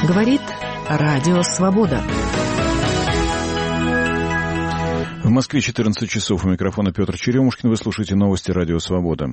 Говорит Радио Свобода. В Москве 14 часов. У микрофона Петр Черемушкин. Вы слушаете новости Радио Свобода.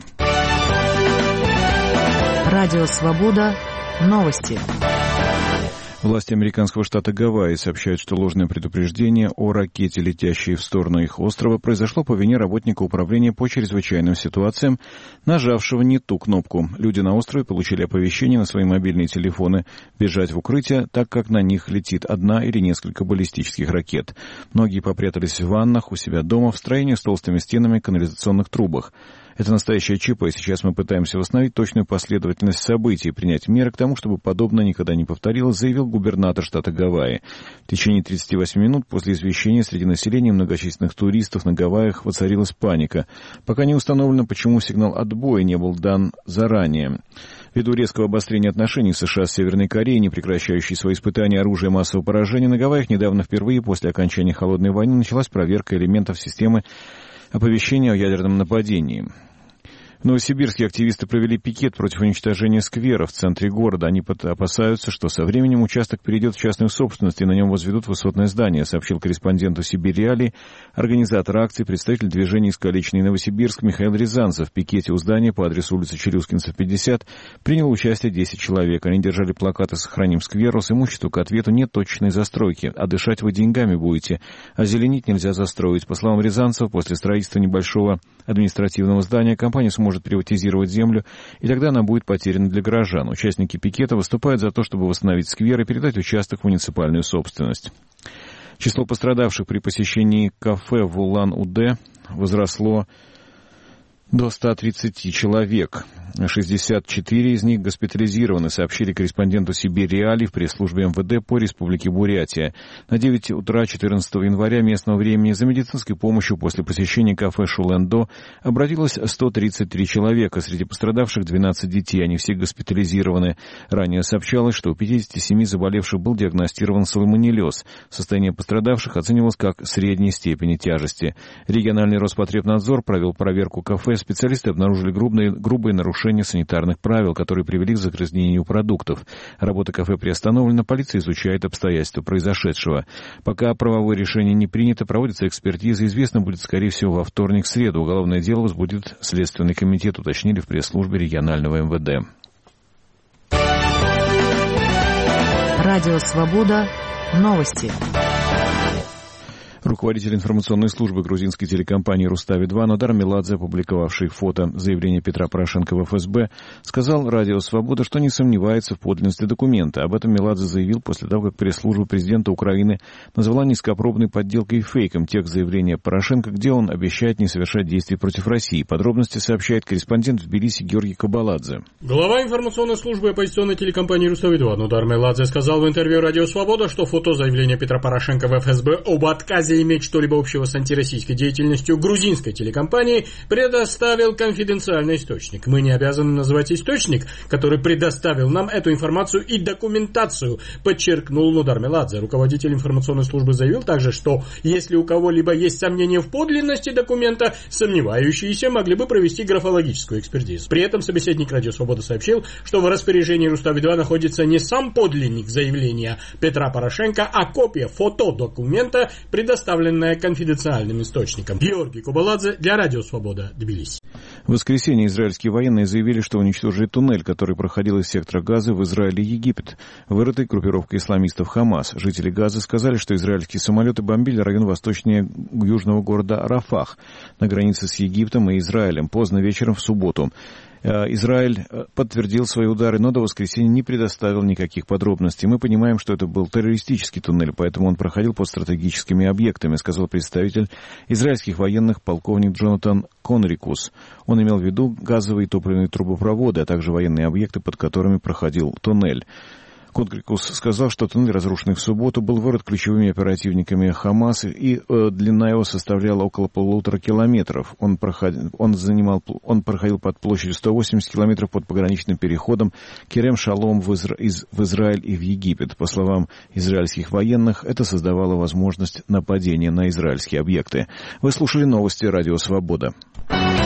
Радио Свобода. Новости. Власти американского штата Гавайи сообщают, что ложное предупреждение о ракете, летящей в сторону их острова, произошло по вине работника управления по чрезвычайным ситуациям, нажавшего не ту кнопку. Люди на острове получили оповещение на свои мобильные телефоны бежать в укрытие, так как на них летит одна или несколько баллистических ракет. Многие попрятались в ваннах, у себя дома, в строениях с толстыми стенами, канализационных трубах. Это настоящее ЧП, и сейчас мы пытаемся восстановить точную последовательность событий и принять меры к тому, чтобы подобное никогда не повторилось, заявил губернатор штата Гавайи. В течение 38 минут после извещения среди населения многочисленных туристов на Гавайях воцарилась паника. Пока не установлено, почему сигнал отбоя не был дан заранее. Ввиду резкого обострения отношений США с Северной Кореей, не прекращающей свои испытания оружия массового поражения, на Гавайях недавно впервые после окончания Холодной войны началась проверка элементов системы оповещения о ядерном нападении. В Новосибирске активисты провели пикет против уничтожения сквера в центре города. Они опасаются, что со временем участок перейдет в частную собственность и на нем возведут высотное здание, сообщил корреспонденту Сибирь-Реалии организатор акции, представитель движения «Искалеченный Новосибирск» Михаил Рязанцев. В пикете у здания по адресу улицы Челюскинцев, 50 приняло участие 10 человек. Они держали плакаты «Сохраним сквер», с имуществу к ответу «Нет точечной застройки», а дышать вы деньгами будете, озеленить нельзя застроить. По словам Рязанцева, после строительства небольшого административного здания компания сможет приватизировать землю, и тогда она будет потеряна для горожан. Участники пикета выступают за то, чтобы восстановить сквер и передать участок в муниципальную собственность. Число пострадавших при посещении кафе в Улан-Удэ возросло до 130 человек. 64 из них госпитализированы, сообщили корреспонденту Сибирь-Реалии в пресс-службе МВД по Республике Бурятия. На 9 утра 14 января местного времени за медицинской помощью после посещения кафе «Шулэндо» обратилось 133 человека. Среди пострадавших 12 детей, они все госпитализированы. Ранее сообщалось, что у 57 заболевших был диагностирован салмонеллез. Состояние пострадавших оценивалось как средней степени тяжести. Региональный Роспотребнадзор провел проверку кафе. Специалисты обнаружили грубые нарушения санитарных правил, которые привели к загрязнению продуктов. Работа кафе приостановлена, полиция изучает обстоятельства произошедшего. Пока правовое решение не принято, проводится экспертиза. Известно будет, скорее всего, во вторник-среду. Уголовное дело возбудит Следственный комитет, уточнили в пресс-службе регионального МВД. Радио Свобода. Новости. Руководитель информационной службы грузинской телекомпании «Рустави-2» Нодар Меладзе, опубликовавший фото заявления Петра Порошенко в ФСБ, сказал «Радио Свобода», что не сомневается в подлинности документа. Об этом Меладзе заявил после того, как пресс-служба президента Украины назвала низкопробной подделкой и фейком текст заявления Порошенко, где он обещает не совершать действий против России. Подробности сообщает корреспондент в Тбилиси Георгий Кабаладзе. Глава информационной службы оппозиционной телекомпании «Рустави-2» Нодар Меладзе сказал в интервью «Радио Свобода», что фото заявления Петра Порошенко в ФСБ об отказе иметь что-либо общего с антироссийской деятельностью грузинской телекомпании предоставил конфиденциальный источник. Мы не обязаны называть источник, который предоставил нам эту информацию и документацию, подчеркнул Нодар Меладзе. Руководитель информационной службы заявил также, что если у кого-либо есть сомнения в подлинности документа, сомневающиеся могли бы провести графологическую экспертизу. При этом собеседник «Радио Свобода» сообщил, что в распоряжении Рустави-2 находится не сам подлинник заявления Петра Порошенко, а копия фотодокумента, предоставленная конфиденциальным источником. Георгий Кабаладзе для Радио Свобода, Тбилиси. В воскресенье израильские военные заявили, что уничтожили туннель, который проходил из сектора Газы в Израиль и Египет, вырытый группировкой исламистов Хамас. Жители Газы сказали, что израильские самолеты бомбили район восточнее южного города Рафах на границе с Египтом и Израилем поздно вечером в субботу. Израиль подтвердил свои удары, но до воскресенья не предоставил никаких подробностей. Мы понимаем, что это был террористический туннель, поэтому он проходил под стратегическими объектами, сказал представитель израильских военных полковник Джонатан Конрикус. Он имел в виду газовые и топливные трубопроводы, а также военные объекты, под которыми проходил туннель. Конрикус сказал, что туннель, разрушенный в субботу, был вырыт ключевыми оперативниками Хамас, и длина его составляла около 1,5 километров. Он проходил под площадью 180 километров под пограничным переходом Керем-Шалом в Израиль и в Египет. По словам израильских военных, это создавало возможность нападения на израильские объекты. Вы слушали новости «Радио Свобода».